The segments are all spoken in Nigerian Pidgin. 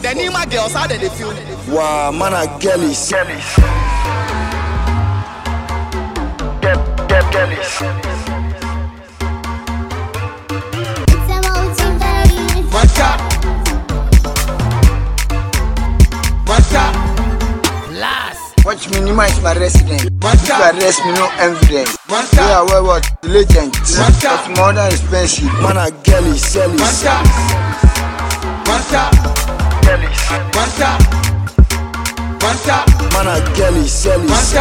The Nima girls, how they feel? Wow, man, I girlies. Girlies. Watch me, Nima is my resident. If you arrest me, no evidence. We are what? The legend. It's more than expensive. Man, I girlies, sellies. Man, I girlies, sellies.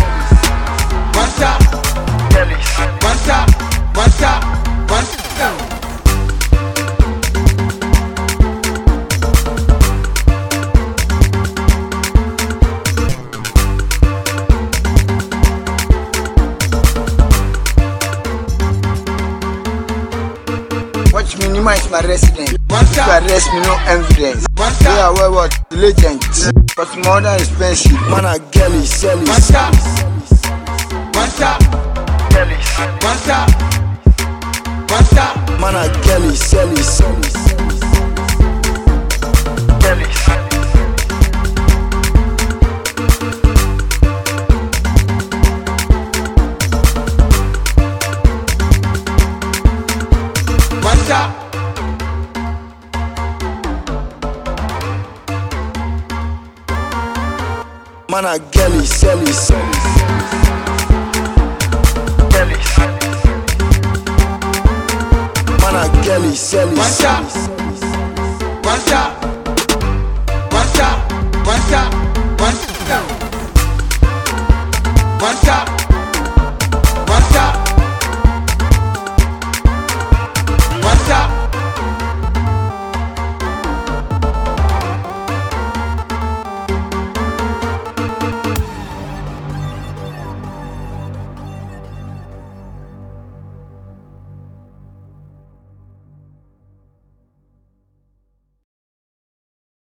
Watch me, Nima is my resident. If you arrest me, no evidence. We are what? The legend. It's more than expensive. Man, I girlies, sellies. Man, I girlies, sellies. Man, I girlies, sellies. Man, I girlies, sellies. One shot.